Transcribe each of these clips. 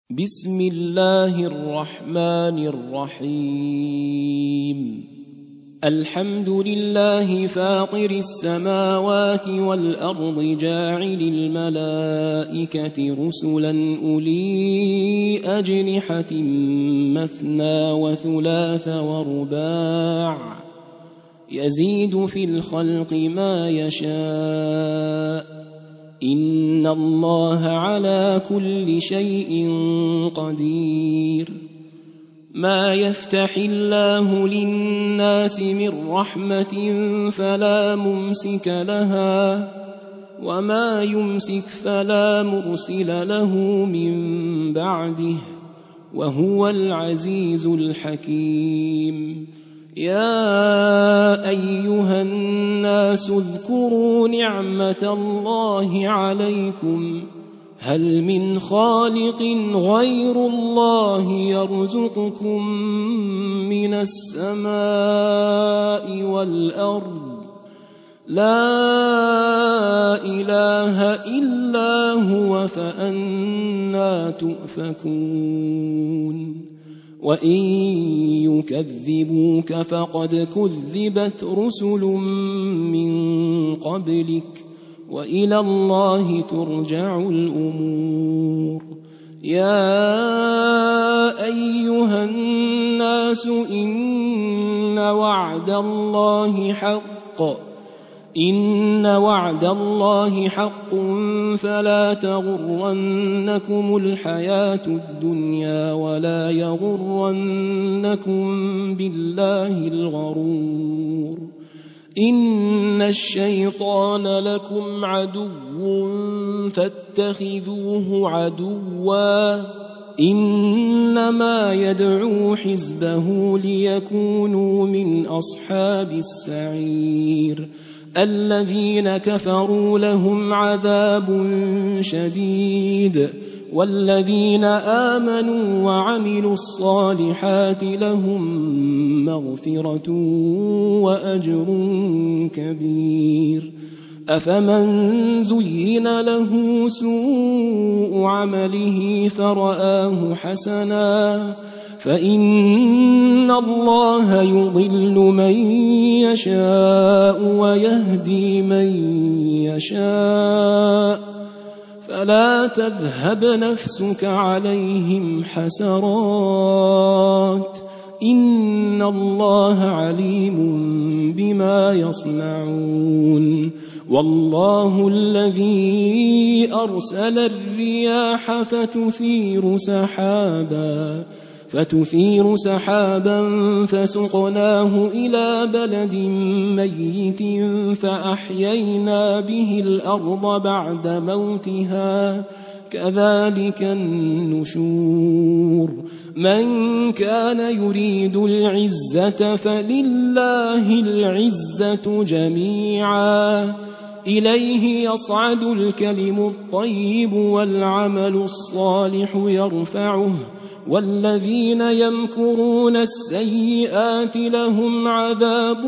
بسم الله الرحمن الرحيم الحمد لله فاطر السماوات والأرض جاعل الملائكة رسلا أولي أجنحة مثنى وثلاث ورباع يزيد في الخلق ما يشاء إن الله على كل شيء قدير ما يفتح الله للناس من رحمة فلا ممسك لها وما يمسك فلا مرسل له من بعده وهو العزيز الحكيم يا أيها الناس اذكروا نعمة الله عليكم هل من خالق غير الله يرزقكم من السماء والأرض لا إله إلا هو فأنى تؤفكون وإن يكذبوك فقد كذبت رسل من قبلك وإلى الله ترجع الأمور يا أيها الناس إن وعد الله حق فلا تغرنكم الحياة الدنيا ولا يغرنكم بالله الغرور إن الشيطان لكم عدو فاتخذوه عدوا إنما يدعو حزبه ليكونوا من أصحاب السعير الذين كفروا لهم عذاب شديد والذين آمنوا وعملوا الصالحات لهم مغفرة وأجر كبير أفمن زين له سوء عمله فرآه حسنا فإن الله يضل من يشاء ويهدي من يشاء فلا تذهب نفسك عليهم حسرات إن الله عليم بما يصنعون والله الذي أرسل الرياح فتثير سحابا فسقناه إلى بلد ميت فأحيينا به الأرض بعد موتها كذلك النشور من كان يريد العزة فلله العزة جميعا إليه يصعد الكلم الطيب والعمل الصالح يرفعه والذين يمكرون السيئات لهم عذاب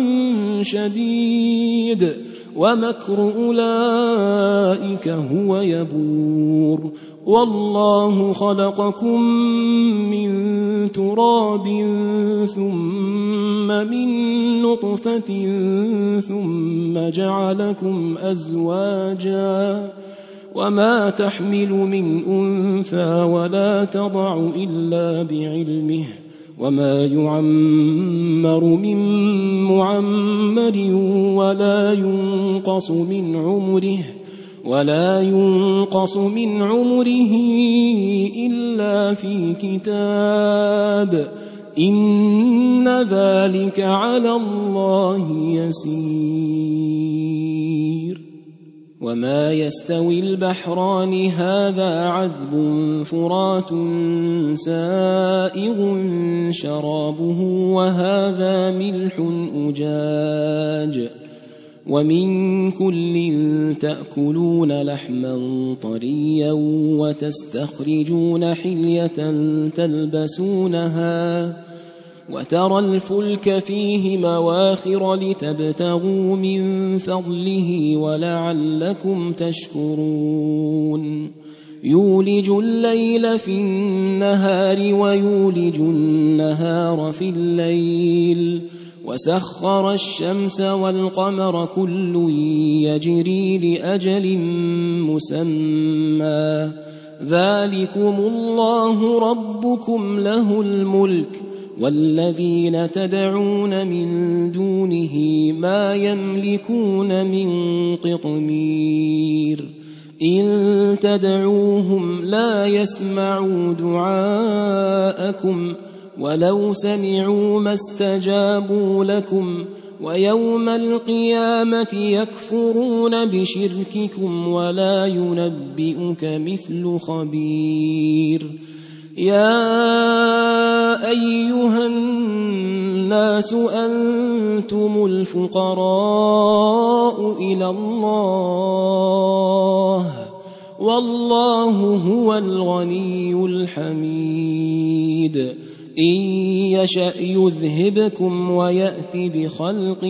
شديد ومكر أولئك هو يبور والله خلقكم من تراب ثم من نطفة ثم جعلكم أزواجا وما تحمل من أنثى ولا تضع إلا بعلمه وما يعمر من معمر ولا ينقص من عمره إلا في كتاب إن ذلك على الله يسير وما يستوي البحران هذا عذب فرات سائغ شرابه وهذا ملح أجاج ومن كل تأكلون لحما طريا وتستخرجون حلية تلبسونها وترى الفلك فيه مواخر لتبتغوا من فضله ولعلكم تشكرون يولج الليل في النهار ويولج النهار في الليل وسخر الشمس والقمر كل يجري لأجل مسمى ذلكم الله ربكم له الملك والذين تدعون من دونه ما يملكون من قطمير إن تدعوهم لا يسمعوا دعاءكم ولو سمعوا ما استجابوا لكم ويوم القيامة يكفرون بشرككم ولا ينبئك مثل خبير يا أيها الناس أنتم الفقراء إلى الله والله هو الغني الحميد إن يشأ يذهبكم ويأت بخلق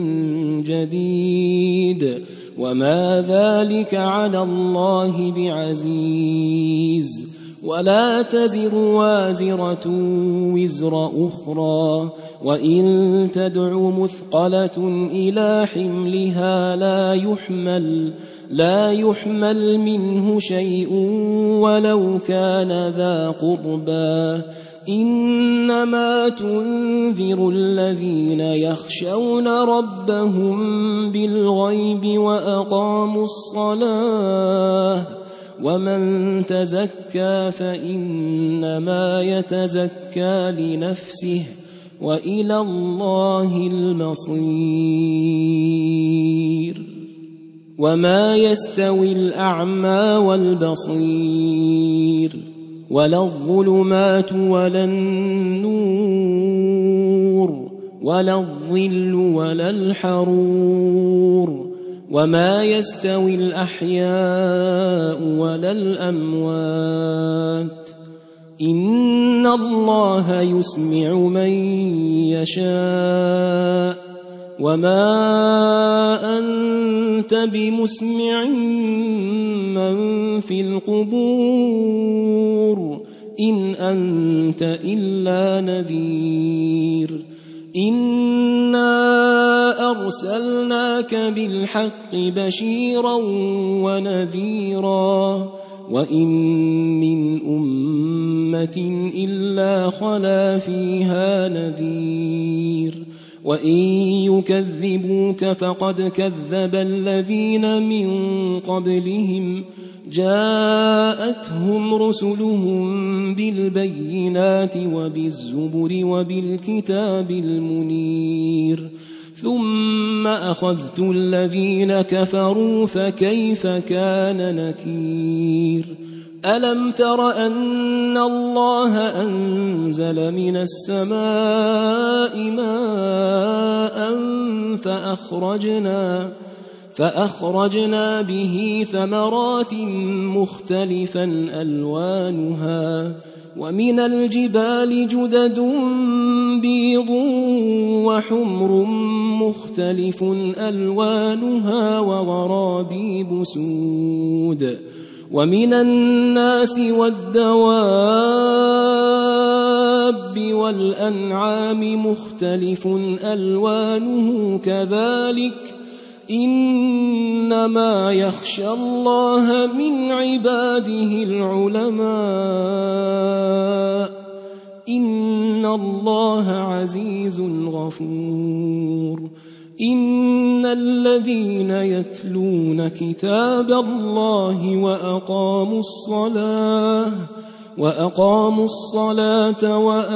جديد وما ذلك على الله بعزيز ولا تزر وازرة وزر أخرى وإن تدع مثقلة إلى حملها لا يحمل منه شيء ولو كان ذا قربى إنما تنذر الذين يخشون ربهم بالغيب وأقاموا الصلاة ومن تزكى فإنما يتزكى لنفسه وإلى الله المصير وما يستوي الأعمى والبصير ولا الظلمات ولا النور ولا الظل ولا الحرور وما يستوي الأحياء ولا الأموات إن الله يسمع من يشاء وما أنت بمسمع من في القبور إن أنت إلا نذير إنا أرسلناك بالحق بشيرا ونذيرا وإن من أمة إلا خلا فيها نذير وإن يكذبوك فقد كذب الذين من قبلهم جاءتهم رسلهم بالبينات وبالزبر وبالكتاب المنير ثم أخذت الذين كفروا فكيف كان نكير ألم تر أن الله أنزل من السماء ماء فأخرجنا به ثمرات مختلفا ألوانها ومن الجبال جدد بيض وحمر مختلف ألوانها وغرابيب سود ومن الناس والدواب والأنعام مختلف ألوانه كذلك إنما يخشى الله من عباده العلماء إن الله عزيز غفور إن الذين يتلون كتاب الله وأقاموا الصلاة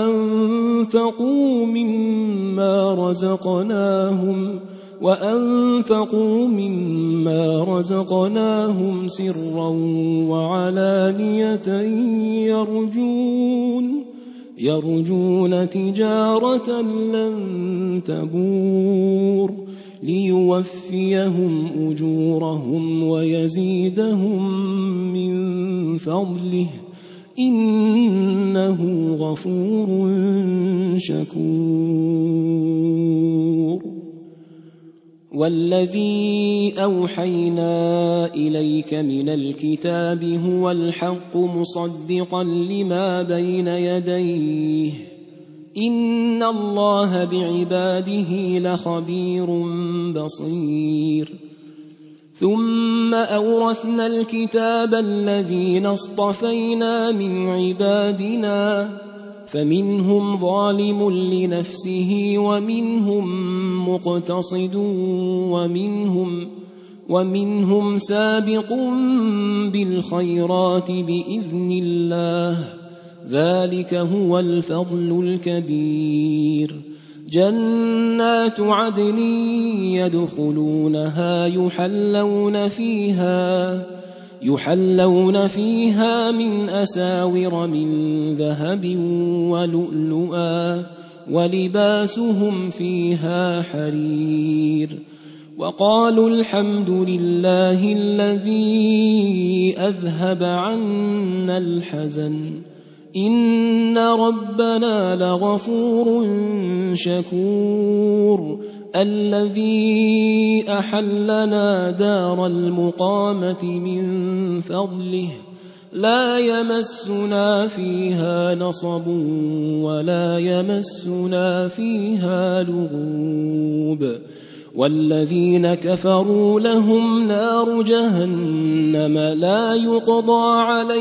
وأنفقوا مما رزقناهم سرا وعلانية يرجون تجارة لن تبور ليوفيهم أجورهم ويزيدهم من فضله إنه غفور شكور والذي أوحينا إليك من الكتاب هو الحق مصدقا لما بين يديه إن الله بعباده لخبير بصير ثم أورثنا الكتاب الذين اصطفينا من عبادنا فمنهم ظالم لنفسه ومنهم مقتصد ومنهم سابق بالخيرات بإذن الله ذلك هو الفضل الكبير جنات عدن يدخلونها يحلون فيها من أساور من ذهب ولؤلؤا ولباسهم فيها حرير وقالوا الحمد لله الذي أذهب عنا الحزن إن ربنا لغفور شكور الذي أحلنا دار المقامة من فضله لا يمسنا فيها نصب ولا يمسنا فيها لغوب والذين كفروا لهم نار جهنم لا يقضى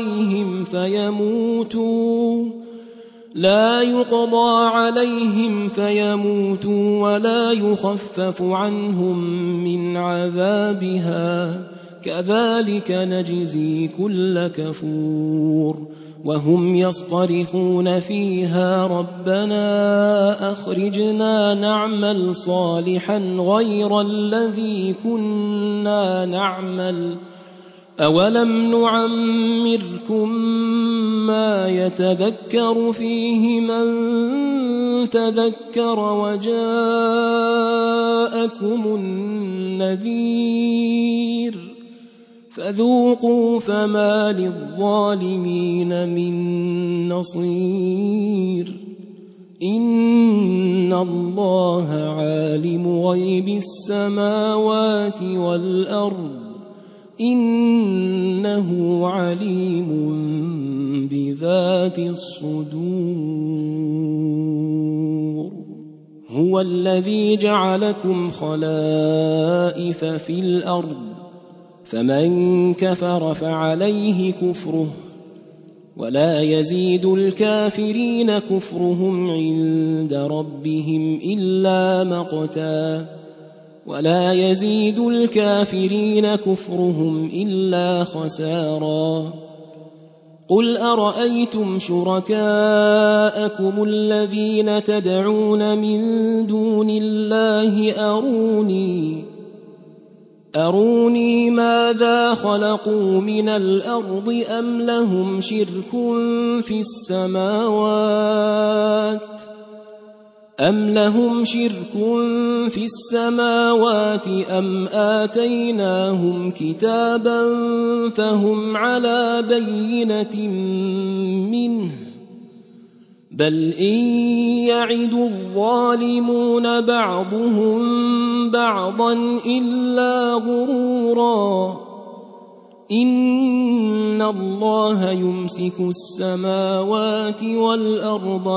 عليهم فيموتوا ولا يخفف عنهم من عذابها كذلك نجزي كل كفور وهم يصطرخون فيها ربنا أخرجنا نعمل صالحا غير الذي كنا نعمل أولم نعمركم ما يتذكر فيه من تذكر وجاءكم النذير فذوقوا فما للظالمين من نصير إن الله عالم غيب السماوات والأرض إنه عليم بذات الصدور هو الذي جعلكم خلائف في الأرض فمن كفر فعليه كفره ولا يزيد الكافرين كفرهم عند ربهم إلا مقتا ولا يزيد الكافرين كفرهم إلا خسارا قل أرأيتم شركاءكم الذين تدعون من دون الله أروني ماذا خلقوا من الأرض أم لهم شرك في السماوات أم آتيناهم كتابا فهم على بينة منه بل إن يعد الظالمون بعضهم بعضا إلا غرورا إن الله يمسك السماوات والأرض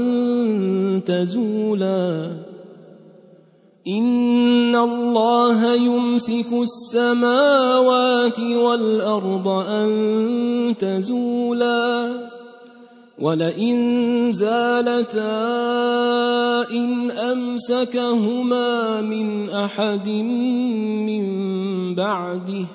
أن تزولا ولئن زالتا إن أمسكهما من أحد من بعده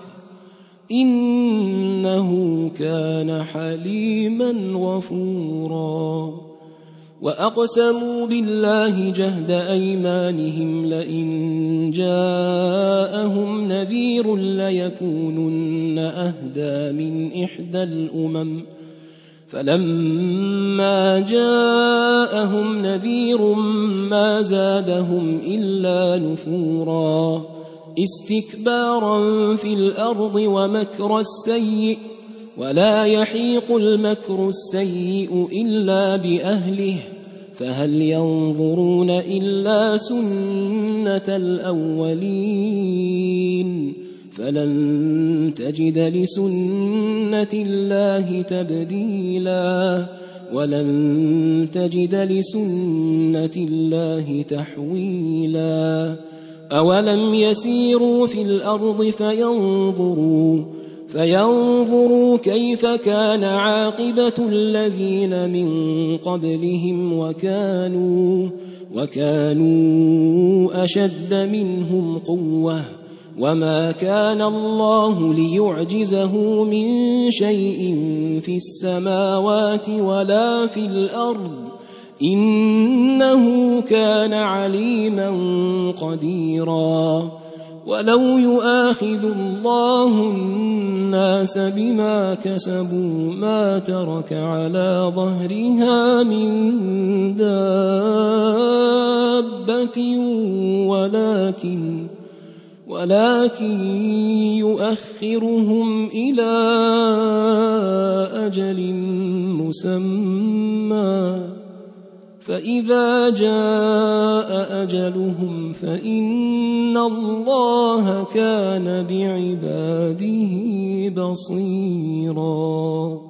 إنه كان حليما غفورا وأقسموا بالله جهد أيمانهم لئن جاءهم نذير ليكونن أهدى من إحدى الأمم فلما جاءهم نذير ما زادهم إلا نفورا استكبارا في الأرض ومكر السيء ولا يحيق المكر السيء إلا بأهله فهل ينظرون إلا سنة الأولين فلن تجد لسنة الله تبديلا ولن تجد لسنة الله تحويلا أولم يسيروا في الأرض فينظروا كيف كان عاقبة الذين من قبلهم وكانوا أشد منهم قوة وما كان الله ليعجزه من شيء في السماوات ولا في الأرض إنه كان عليما قديرا ولو يؤاخذ الله الناس بما كسبوا ما ترك على ظهرها من دابة ولكن يؤخرهم إلى أجل مسمى فإذا جاء أجلهم فإن الله كان بعباده بصيراً